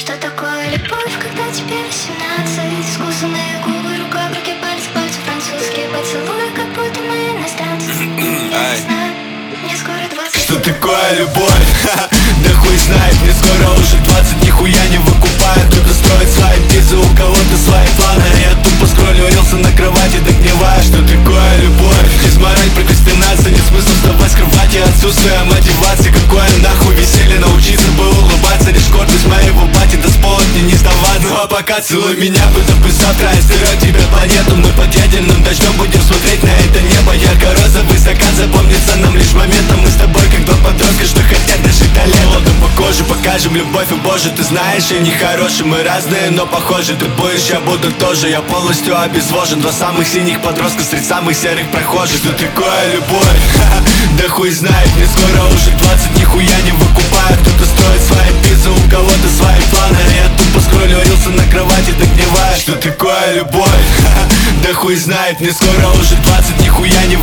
Что такое любовь, когда тебе 18? Искусанные губы, рука в руке, пальцы, пальцы, французские поцелуи, как будто мы иностранцы. Я не знаю, мне скоро 20. Что такое любовь? Да хуй знает, мне скоро уже 20, нихуя не выкупаю. Кто-то строит свои пизы, у кого-то свои планы. Я тупо скроллю рилсы на кровати, догниваю. Что такое любовь? Изморать, прокрастинация, нет смысла вставать с кровати. Отсутствие мотивации, какое нахуй веселье. Научиться бы улыбаться, лишь гордость моего бати. Да с полотни не сдаваться. Ну а пока целуй меня, будто бы завтра я стерею тебе планету. Мы под ядерным дождем будем смотреть на это небо. Ярко-розовый закат запомнится нам лишь моментом. Мы с тобой как два подростка, что хотят дожить до лета. Холодом по коже покажем любовь, и боже, ты знаешь, я не хороший. Мы разные, но похожи. Ты будешь, я буду тоже. Я полностью обезвожен. Два самых синих подростка среди самых серых прохожих. Что такое любовь? Да хуй знает, мне скоро уже 20, нихуя не выкупаю. Кто-то строит свои пиццы, у кого-то свои планы. Я тупо скроллю рилсы на кровати, догниваю. Что такое любовь? Да хуй знает, мне скоро уже 20, нихуя не